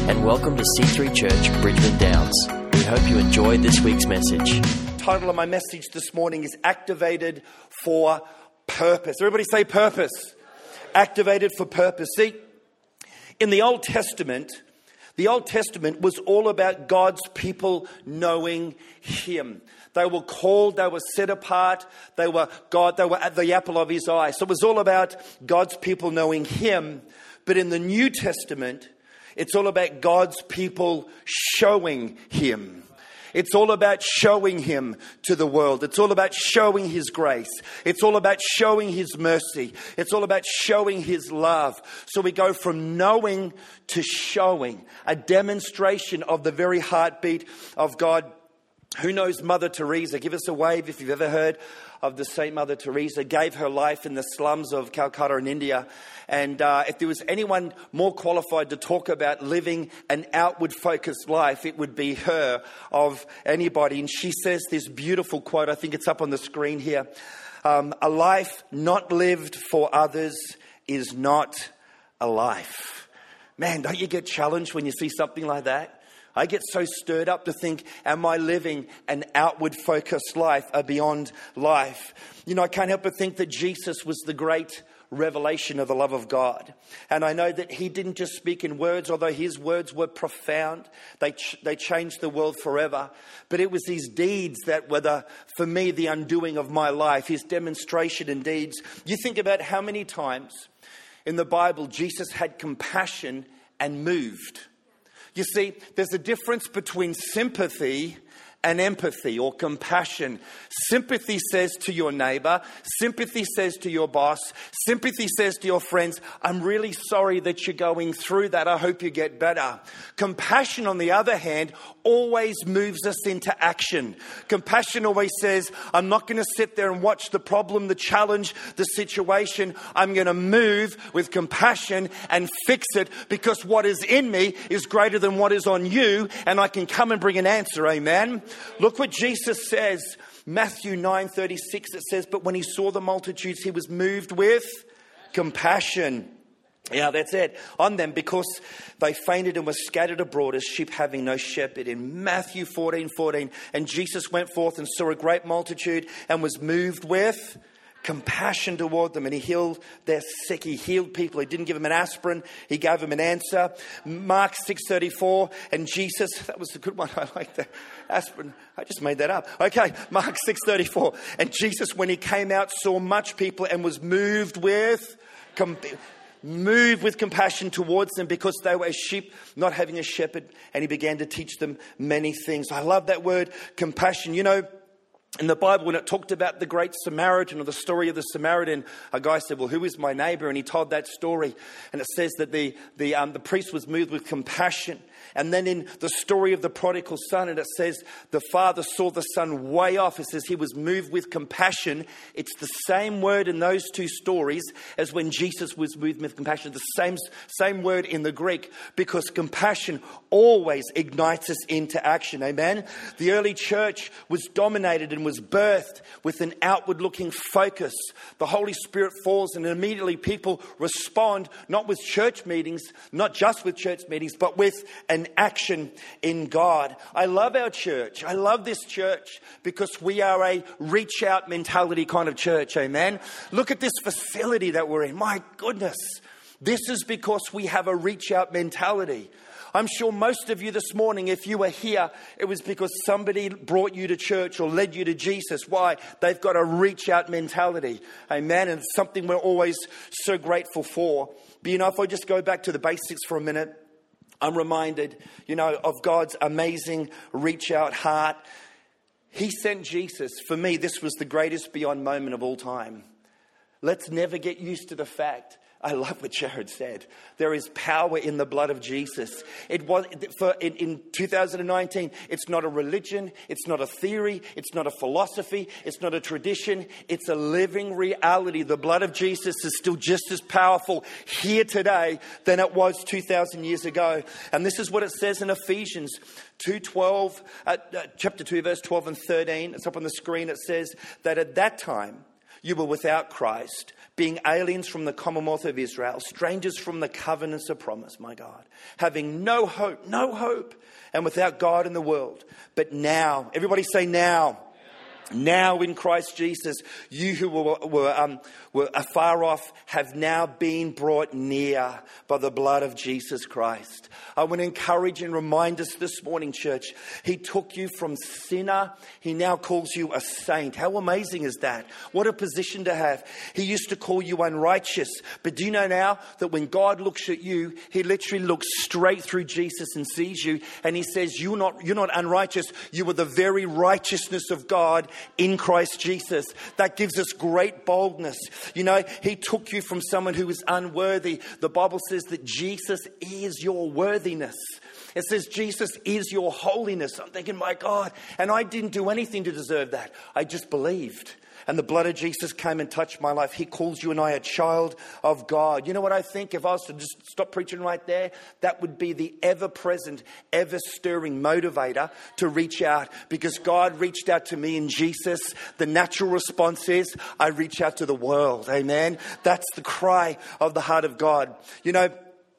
and welcome to C3 Church, Bridgeman Downs. We hope you enjoyed this week's message. The title of my message this morning is Activated for Purpose. Everybody say purpose. Activated for purpose. See, in the Old Testament was all about God's people knowing Him. They were called, they were set apart, they were at the apple of His eye. So it was all about God's people knowing Him. But in the New Testament, it's all about God's people showing Him. It's all about showing Him to the world. It's all about showing His grace. It's all about showing His mercy. It's all about showing His love. So we go from knowing to showing, a demonstration of the very heartbeat of God. Who knows Mother Teresa? Give us a wave if you've ever heard of the Saint Mother Teresa. Gave her life in the slums of Calcutta in India. And if there was anyone more qualified to talk about living an outward-focused life, it would be her of anybody. And she says this beautiful quote, I think it's up on the screen here. A life not lived for others is not a life. Man, don't you get challenged when you see something like that? I get so stirred up to think, am I living an outward-focused life, a beyond life? You know, I can't help but think that Jesus was the great revelation of the love of God. And I know that He didn't just speak in words, although His words were profound. They changed the world forever. But it was His deeds that were, for me, the undoing of my life, His demonstration in deeds. You think about how many times in the Bible Jesus had compassion and moved. You see, there's a difference between sympathy and empathy or compassion. Sympathy says to your neighbor, sympathy says to your boss, sympathy says to your friends, I'm really sorry that you're going through that. I hope you get better. Compassion, on the other hand, always moves us into action. Compassion always says, I'm not going to sit there and watch the problem, the challenge, the situation. I'm going to move with compassion and fix it, because what is in me is greater than what is on you, and I can come and bring an answer. Amen. Look what Jesus says, Matthew 9:36, it says, but when He saw the multitudes, He was moved with compassion. Yeah, that's it. On them, because they fainted and were scattered abroad as sheep having no shepherd. In Matthew 14:14, and Jesus went forth and saw a great multitude and was moved with compassion toward them, and He healed their sick. He healed people. He didn't give them an aspirin. He gave them an answer. Mark 6:34, and Jesus, that was a good one. I like that. Aspirin. I just made that up. Okay, Mark 6:34, and Jesus, when He came out, saw much people and was moved with compassion towards them, because they were as sheep not having a shepherd, and He began to teach them many things. I love that word, compassion. You know, in the Bible, when it talked about the great Samaritan, or the story of the Samaritan, a guy said, well, who is my neighbor? And he told that story. And it says that the priest was moved with compassion. And then in the story of the prodigal son, and it says the father saw the son way off. It says he was moved with compassion. It's the same word in those two stories as when Jesus was moved with compassion. The same word in the Greek, because compassion always ignites us into action. Amen. The early church was dominated and was birthed with an outward-looking focus. The Holy Spirit falls, and immediately people respond, not with church meetings, not just with church meetings, but with an action in God. I love our church. I love this church because we are a reach out mentality kind of church. Amen. Look at this facility that we're in. My goodness. This is because we have a reach out mentality. I'm sure most of you this morning, if you were here, it was because somebody brought you to church or led you to Jesus. Why? They've got a reach out mentality. Amen. And it's something we're always so grateful for. But you know, if I just go back to the basics for a minute, I'm reminded, you know, of God's amazing reach out heart. He sent Jesus. For me, this was the greatest beyond moment of all time. Let's never get used to the fact. I love what Jared said. There is power in the blood of Jesus. It was in 2019. It's not a religion. It's not a theory. It's not a philosophy. It's not a tradition. It's a living reality. The blood of Jesus is still just as powerful here today than it was 2,000 years ago. And this is what it says in Ephesians 2:12, chapter 2, verse 12 and 13. It's up on the screen. It says that at that time you were without Christ, being aliens from the commonwealth of Israel, strangers from the covenants of promise, my God, having no hope, and without God in the world. But now, everybody say now. Now in Christ Jesus, you who were afar off have now been brought near by the blood of Jesus Christ. I want to encourage and remind us this morning, church, He took you from sinner. He now calls you a saint. How amazing is that? What a position to have. He used to call you unrighteous. But do you know now that when God looks at you, He literally looks straight through Jesus and sees you. And He says, you're not unrighteous. You are the very righteousness of God in Christ Jesus. That gives us great boldness. You know, He took you from someone who is unworthy. The Bible says that Jesus is your worthiness. It says Jesus is your holiness. I'm thinking, my God, and I didn't do anything to deserve that. I just believed. And the blood of Jesus came and touched my life. He calls you and I a child of God. You know what I think? If I was to just stop preaching right there, that would be the ever-present, ever-stirring motivator to reach out. Because God reached out to me in Jesus. The natural response is, I reach out to the world. Amen? That's the cry of the heart of God. You know,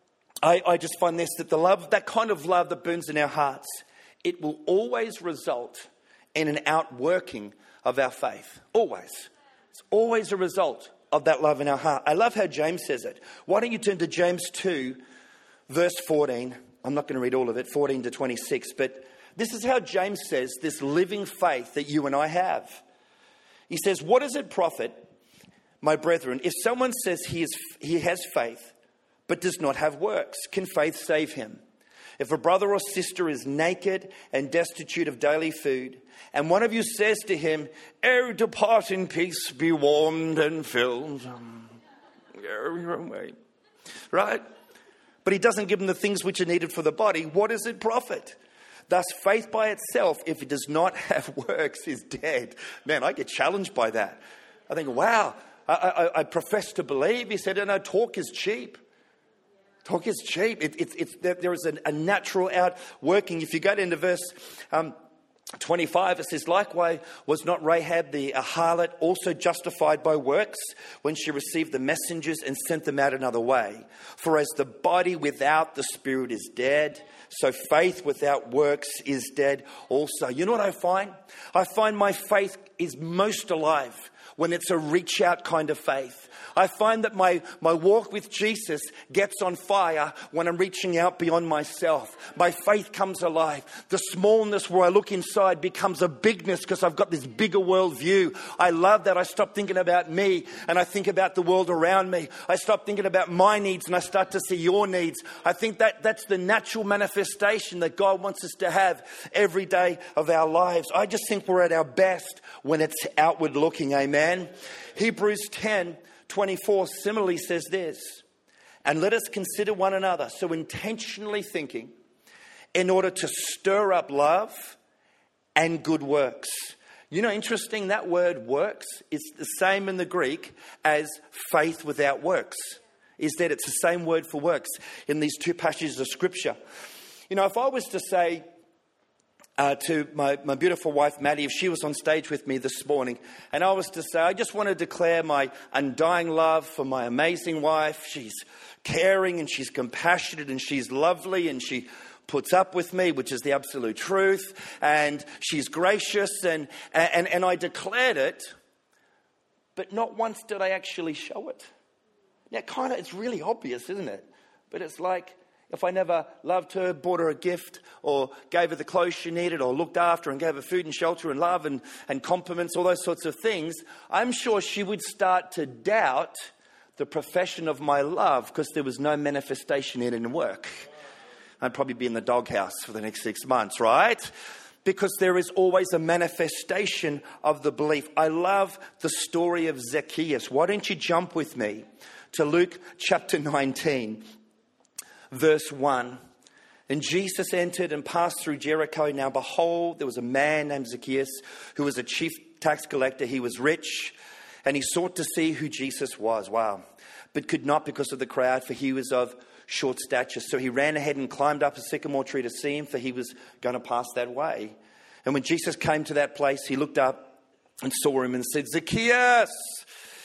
I just find this, that the love, that kind of love that burns in our hearts, it will always result in an outworking of our faith. Always. It's always a result of that love in our heart. I love how James says it. Why don't you turn to James 2, verse 14. I'm not going to read all of it, 14 to 26. But this is how James says this living faith that you and I have. He says, what does it profit, my brethren, if someone says he has faith, but does not have works? Can faith save him? If a brother or sister is naked and destitute of daily food, and one of you says to him, "Oh, depart in peace, be warmed and filled," go your own way, right? But he doesn't give them the things which are needed for the body, what does it profit? Thus, faith by itself, if it does not have works, is dead. Man, I get challenged by that. I think, wow, I profess to believe. He said, no, talk is cheap. Talk is cheap. There is a natural outworking. If you go into verse 25, it says, likewise was not Rahab the harlot also justified by works when she received the messengers and sent them out another way? For as the body without the spirit is dead, so faith without works is dead also. You know what I find? I find my faith is most alive when it's a reach out kind of faith. I find that my walk with Jesus gets on fire when I'm reaching out beyond myself. My faith comes alive. The smallness where I look inside becomes a bigness because I've got this bigger world view. I love that. I stop thinking about me and I think about the world around me. I stop thinking about my needs and I start to see your needs. I think that's the natural manifestation that God wants us to have every day of our lives. I just think we're at our best when it's outward looking. Amen. Hebrews 10:24 similarly says this, and let us consider one another, so intentionally thinking, in order to stir up love and good works. You know, interesting, that word works is the same in the Greek as faith without works. Is that it's the same word for works in these two passages of Scripture. You know, if I was to say to my beautiful wife, Maddie, if she was on stage with me this morning, and I was to say, I just want to declare my undying love for my amazing wife. She's caring and she's compassionate and she's lovely and she puts up with me, which is the absolute truth, and she's gracious, and I declared it, but not once did I actually show it. Now, it's really obvious, isn't it? But it's like, if I never loved her, bought her a gift, or gave her the clothes she needed, or looked after and gave her food and shelter and love and compliments, all those sorts of things, I'm sure she would start to doubt the profession of my love because there was no manifestation in it in work. I'd probably be in the doghouse for the next 6 months, right? Because there is always a manifestation of the belief. I love the story of Zacchaeus. Why don't you jump with me to Luke chapter 19. Verse 1, and Jesus entered and passed through Jericho. Now behold, there was a man named Zacchaeus who was a chief tax collector. He was rich and he sought to see who Jesus was. Wow. But could not because of the crowd, for he was of short stature. So he ran ahead and climbed up a sycamore tree to see him, for he was going to pass that way. And when Jesus came to that place, he looked up and saw him and said, Zacchaeus,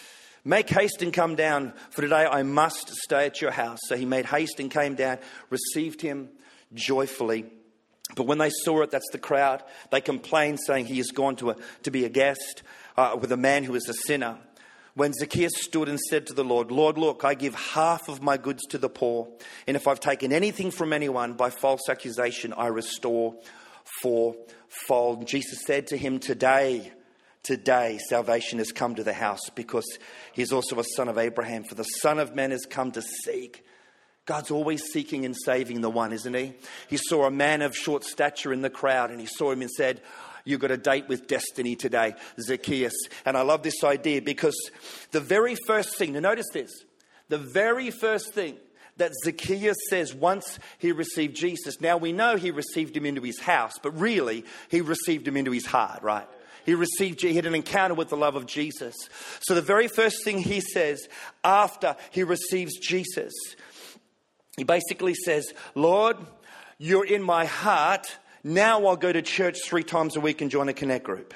Make haste and come down, for today I must stay at your house. So he made haste and came down, received him joyfully. But when they saw it, that's the crowd, they complained, saying he has gone to be a guest with a man who is a sinner. When Zacchaeus stood and said to the Lord, Lord, look, I give half of my goods to the poor. And if I've taken anything from anyone by false accusation, I restore fourfold. And Jesus said to him, Today salvation has come to the house, because he's also a son of Abraham. For the Son of Man has come to seek. God's always seeking and saving the one, isn't he? He saw a man of short stature in the crowd, and he saw him and said, you've got a date with destiny today, Zacchaeus. And I love this idea, because the very first thing, now notice this, the very first thing that Zacchaeus says once he received Jesus, now we know he received him into his house, but really he received him into his heart, right? He had an encounter with the love of Jesus. So the very first thing he says after he receives Jesus, he basically says, Lord, you're in my heart. Now I'll go to church 3 times a week and join a connect group.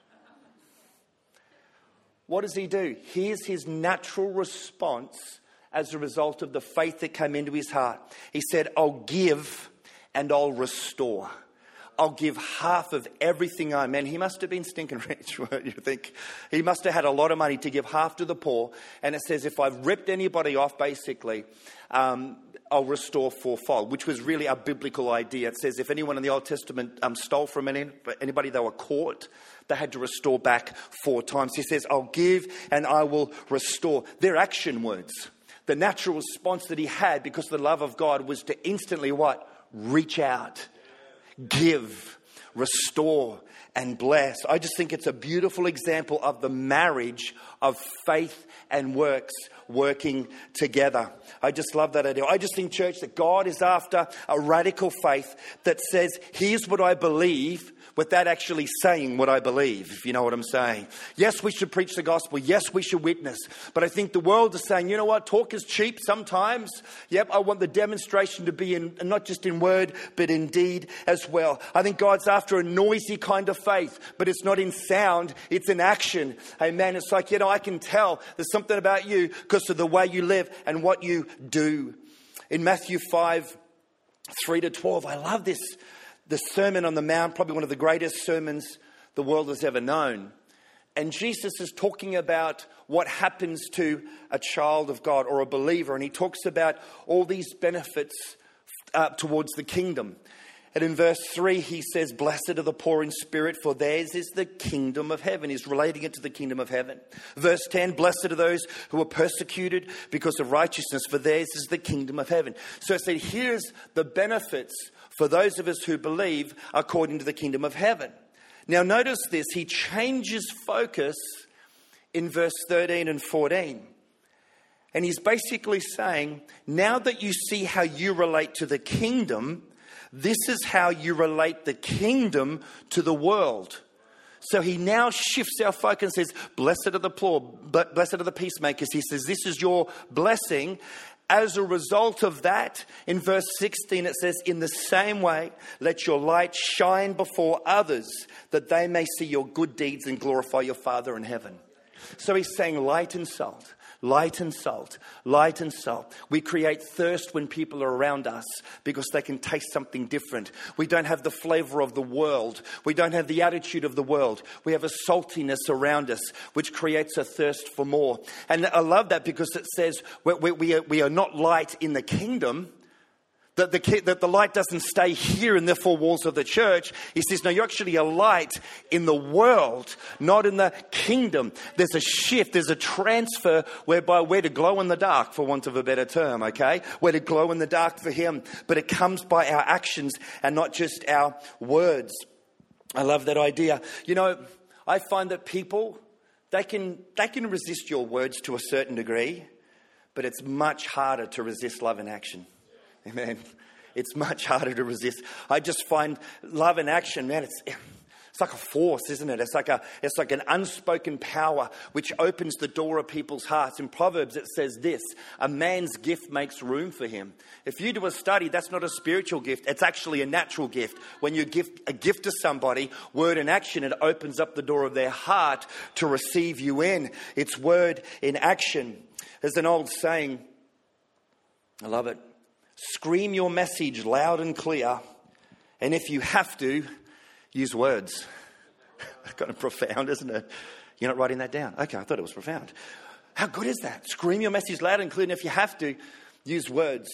What does he do? Here's his natural response as a result of the faith that came into his heart. He said, I'll give and I'll restore. I'll give half of everything I am. Man, he must have been stinking rich, you think. He must have had a lot of money to give half to the poor. And it says, if I've ripped anybody off, basically, I'll restore fourfold, which was really a biblical idea. It says if anyone in the Old Testament stole from anybody, they were caught, they had to restore back 4 times. He says, I'll give and I will restore. They're action words. The natural response that he had because of the love of God was to instantly what? Reach out. Give, restore, and bless. I just think it's a beautiful example of the marriage of faith and works working together. I just love that idea. I just think, church, that God is after a radical faith that says, here's what I believe, without actually saying what I believe, if you know what I'm saying. Yes, we should preach the gospel. Yes, we should witness. But I think the world is saying, you know what, talk is cheap sometimes. Yep, I want the demonstration to be in, not just in word, but in deed as well. I think God's after a noisy kind of faith, but it's not in sound, it's in action. Amen. It's like, I can tell there's something about you because of the way you live and what you do. In Matthew 5:3-12, I love this. The Sermon on the Mount, probably one of the greatest sermons the world has ever known. And Jesus is talking about what happens to a child of God or a believer. And he talks about all these benefits towards the kingdom. And in verse 3, he says, blessed are the poor in spirit, for theirs is the kingdom of heaven. He's relating it to the kingdom of heaven. Verse 10, blessed are those who are persecuted because of righteousness, for theirs is the kingdom of heaven. So I said, here's the benefits for those of us who believe according to the kingdom of heaven. Now notice this, he changes focus in verse 13 and 14. And he's basically saying, now that you see how you relate to the kingdom, this is how you relate the kingdom to the world. So he now shifts our focus and says, blessed are the poor, but blessed are the peacemakers. He says, this is your blessing. As a result of that, in verse 16, it says, in the same way, let your light shine before others, that they may see your good deeds and glorify your Father in heaven. So he's saying light and salt. Light and salt, light and salt. We create thirst when people are around us because they can taste something different. We don't have the flavor of the world. We don't have the attitude of the world. We have a saltiness around us which creates a thirst for more. And I love that because it says we are not light in the kingdom. That the light doesn't stay here in the 4 walls of the church. He says, no, you're actually a light in the world, not in the kingdom. There's a shift, there's a transfer whereby we're to glow in the dark, for want of a better term, okay? We're to glow in the dark for him, but it comes by our actions and not just our words. I love that idea. I find that people, they can resist your words to a certain degree, but it's much harder to resist love in action. Amen. It's much harder to resist. I just find love in action, man, It's like a force, isn't it? It's like an unspoken power which opens the door of people's hearts. In Proverbs, it says this: a man's gift makes room for him. If you do a study, that's not a spiritual gift. It's actually a natural gift. When you give a gift to somebody, word and action, it opens up the door of their heart to receive you in. It's word in action. There's an old saying, I love it: scream your message loud and clear, and if you have to, use words. Kind of profound, isn't it? You're not writing that down. Okay, I thought it was profound. How good is that? Scream your message loud and clear, and if you have to, use words.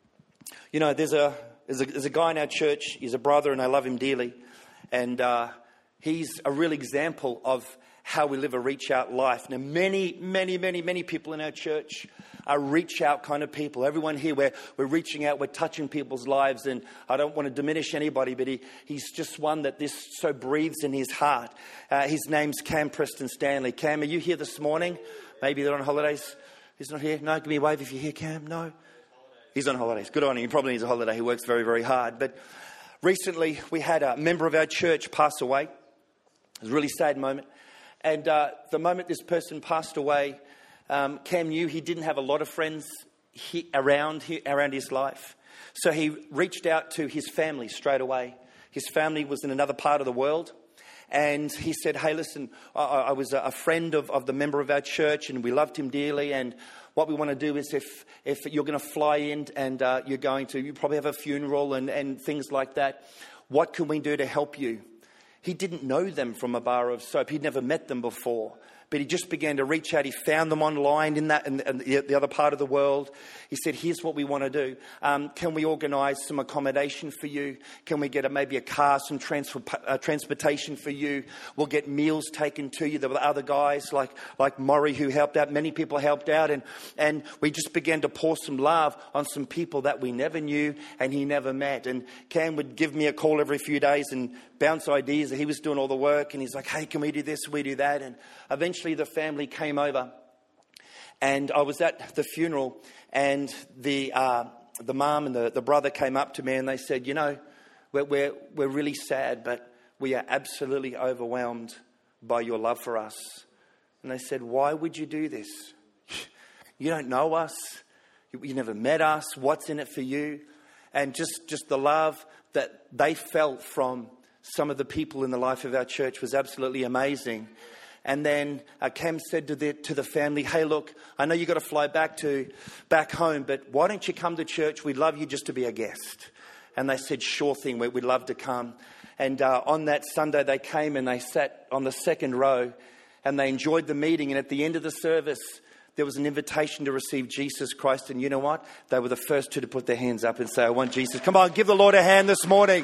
You know, there's a guy in our church. He's a brother, and I love him dearly. And he's a real example of how we live a reach out life. Now, many people in our church are reach out kind of people. Everyone here, we're reaching out, we're touching people's lives. And I don't want to diminish anybody, but he's just one that this so breathes in his heart. His name's Cam Preston Stanley. Cam, are you here this morning? Maybe they're on holidays. He's not here? No, give me a wave if you're here, Cam. No? He's on holidays. Good on him. He probably needs a holiday. He works very, very hard. But recently, we had a member of our church pass away. It was a really sad moment. And the moment this person passed away, Cam knew he didn't have a lot of friends around his life. So he reached out to his family straight away. His family was in another part of the world. And he said, hey, listen, I was a friend of the member of our church, and we loved him dearly. And what we want to do is if you're going to fly in and you probably have a funeral and things like that, what can we do to help you? He didn't know them from a bar of soap. He'd never met them before. But he just began to reach out. He found them online in the other part of the world. He said, here's what we want to do. Can we organise some accommodation for you? Can we get maybe a car, some transportation for you? We'll get meals taken to you. There were other guys like Maury who helped out. Many people helped out. And we just began to pour some love on some people that we never knew and he never met. And Cam would give me a call every few days and bounce ideas. He was doing all the work. And he's like, hey, can we do this? We do that. And eventually the family came over, and I was at the funeral, and the mum and the brother came up to me and they said, you know, we're really sad, but we are absolutely overwhelmed by your love for us. And they said, why would you do this? You don't know us. You never met us. What's in it for you? And just the love that they felt from some of the people in the life of our church was absolutely amazing. And then Cam said to the family, hey, look, I know you've got to fly back home, but why don't you come to church? We'd love you just to be a guest. And they said, sure thing, we'd love to come. And on that Sunday, they came and they sat on the second row and they enjoyed the meeting. And at the end of the service, there was an invitation to receive Jesus Christ. And you know what? They were the first two to put their hands up and say, I want Jesus. Come on, give the Lord a hand this morning.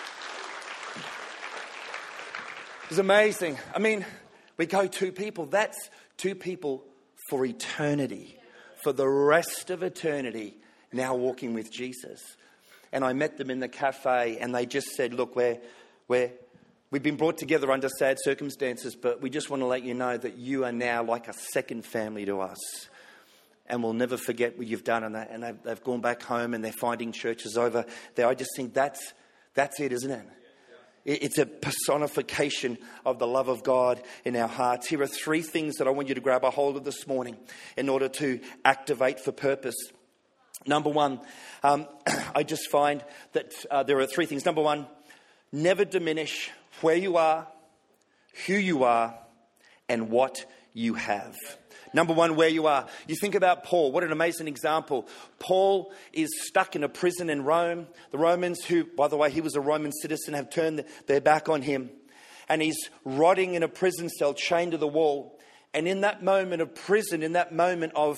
It was amazing. I mean, we go two people. That's two people for eternity, for the rest of eternity, now walking with Jesus. And I met them in the cafe, and they just said, look, we've been brought together under sad circumstances, but we just want to let you know that you are now like a second family to us. And we'll never forget what you've done. And they've gone back home, and they're finding churches over there. I just think that's it, isn't it? It's a personification of the love of God in our hearts. Here are three things that I want you to grab a hold of this morning in order to activate for purpose. Number one, I just find that there are three things. Number one, never diminish where you are, who you are, and what you have. Number one, where you are. You think about Paul. What an amazing example. Paul is stuck in a prison in Rome. The Romans, who, by the way, he was a Roman citizen, have turned their back on him. And he's rotting in a prison cell, chained to the wall. And in that moment of prison, in that moment of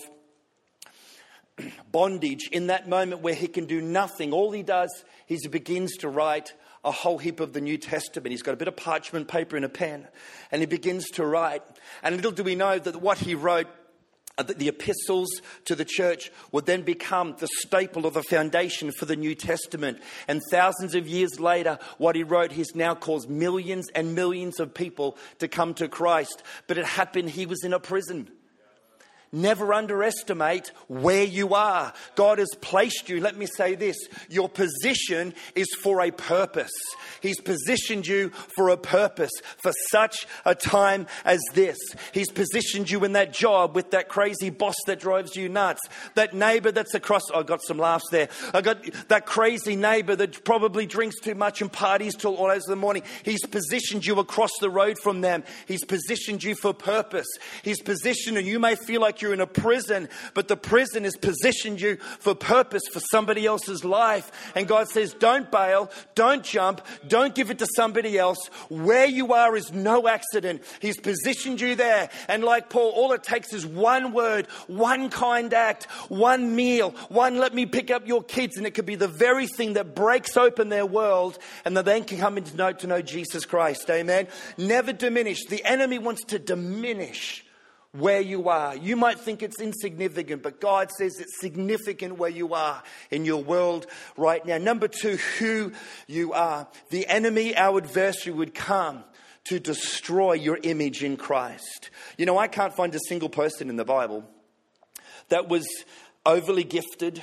bondage, in that moment where he can do nothing, all he does is he begins to write a whole heap of the New Testament. He's got a bit of parchment paper and a pen, and he begins to write. And little do we know that what he wrote, the epistles to the church, would then become the staple or the foundation for the New Testament. And thousands of years later, what he wrote has now caused millions and millions of people to come to Christ. But it happened, he was in a prison. Never underestimate where you are. God has placed you. Let me say this. Your position is for a purpose. He's positioned you for a purpose, for such a time as this. He's positioned you in that job with that crazy boss that drives you nuts. That neighbor that's across. I got some laughs there. I got that crazy neighbor that probably drinks too much and parties till all hours of the morning. He's positioned you across the road from them. He's positioned you for purpose. He's positioned, and you may feel like you're in a prison, but the prison has positioned you for purpose for somebody else's life. And God says, don't bail, don't jump, don't give it to somebody else. Where you are is no accident. He's positioned you there. And like Paul, all it takes is one word, one kind act, one meal, one let me pick up your kids, and it could be the very thing that breaks open their world, and that they can come to know Jesus Christ. Amen. Never diminish. The enemy wants to diminish where you are. You might think it's insignificant, but God says it's significant where you are in your world right now. Number two, who you are. The enemy, our adversary, would come to destroy your image in Christ. You know, I can't find a single person in the Bible that was overly gifted,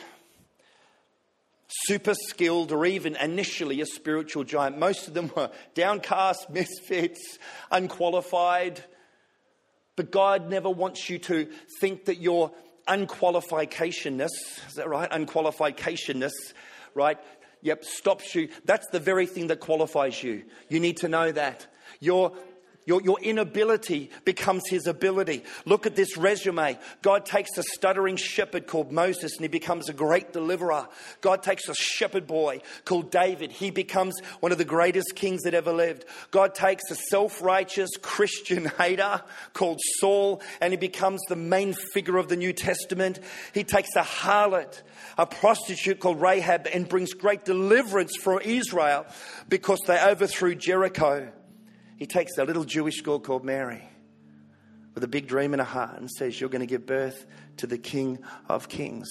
super skilled, or even initially a spiritual giant. Most of them were downcast, misfits, unqualified. But God never wants you to think that your unqualificationness, is that right? Unqualificationness, right? Yep, stops you. That's the very thing that qualifies you. You need to know that. Your inability becomes his ability. Look at this resume. God takes a stuttering shepherd called Moses, and he becomes a great deliverer. God takes a shepherd boy called David. He becomes one of the greatest kings that ever lived. God takes a self-righteous Christian hater called Saul, and he becomes the main figure of the New Testament. He takes a harlot, a prostitute called Rahab, and brings great deliverance for Israel because they overthrew Jericho. He takes a little Jewish girl called Mary with a big dream in her heart and says, you're going to give birth to the King of Kings.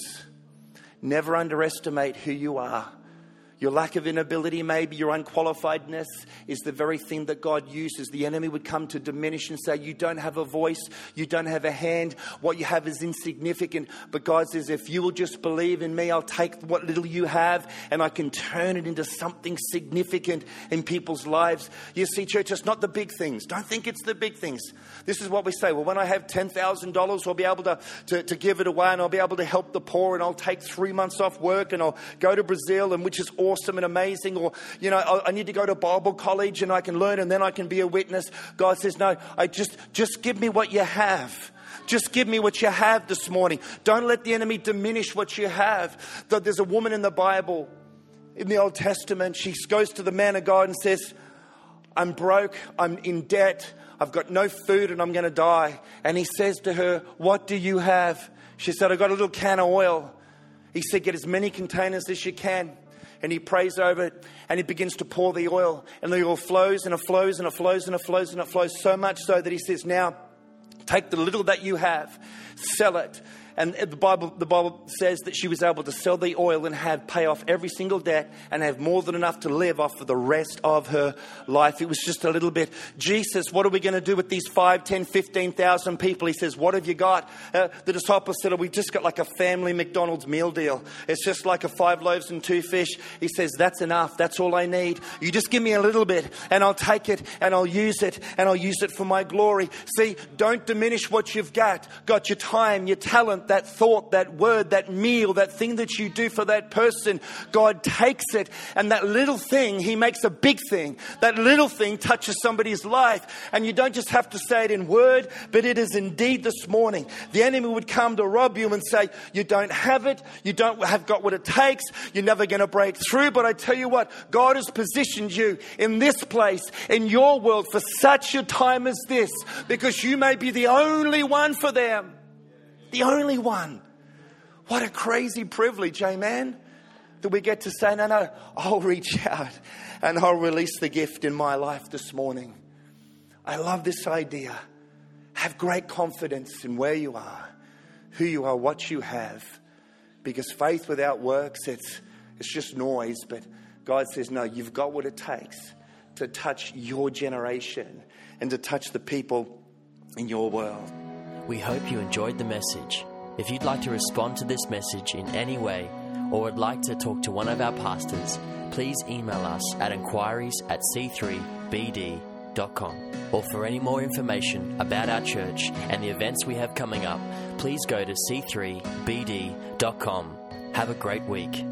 Never underestimate who you are. Your lack of inability, maybe your unqualifiedness, is the very thing that God uses. The enemy would come to diminish and say, you don't have a voice, you don't have a hand, what you have is insignificant. But God says, if you will just believe in me, I'll take what little you have and I can turn it into something significant in people's lives. You see, church, it's not the big things. Don't think it's the big things. This is what we say. Well, when I have $10,000, I'll be able to give it away, and I'll be able to help the poor, and I'll take 3 months off work, and I'll go to Brazil, and which is awesome and amazing. Or, you know, I need to go to Bible college and I can learn, and then I can be a witness. God says, no, just give me what you have. Just give me what you have this morning. Don't let the enemy diminish what you have. There's a woman in the Bible, in the Old Testament. She goes to the man of God and says, I'm broke, I'm in debt, I've got no food, and I'm going to die. And he says to her, what do you have? She said, I've got a little can of oil. He said, get as many containers as you can. And he prays over it, and he begins to pour the oil. And the oil flows and it flows and it flows and it flows and it flows, so much so that he says, now take the little that you have, sell it. And the Bible says that she was able to sell the oil and pay off every single debt and have more than enough to live off for the rest of her life. It was just a little bit. Jesus, what are we going to do with these 5, 10, 15,000 people? He says, what have you got? The disciples said, we've just got like a family McDonald's meal deal. It's just like a 5 loaves and 2 fish. He says, that's enough. That's all I need. You just give me a little bit and I'll take it and I'll use it and I'll use it for my glory. See, don't diminish what you've got. Got your time, your talent, that thought, that word, that meal, that thing that you do for that person. God takes it, and that little thing, he makes a big thing. That little thing touches somebody's life, and you don't just have to say it in word, but it is indeed this morning. The enemy would come to rob you and say, you don't have it, you don't have got what it takes, you're never going to break through. But I tell you what, God has positioned you in this place, in your world, for such a time as this, because you may be the only one for them. The only one. What a crazy privilege, amen? That we get to say, no, I'll reach out and I'll release the gift in my life this morning. I love this idea. Have great confidence in where you are, who you are, what you have. Because faith without works, it's just noise. But God says, no, you've got what it takes to touch your generation and to touch the people in your world. We hope you enjoyed the message. If you'd like to respond to this message in any way or would like to talk to one of our pastors, please email us at inquiries@c3bd.com. Or for any more information about our church and the events we have coming up, please go to c3bd.com. Have a great week.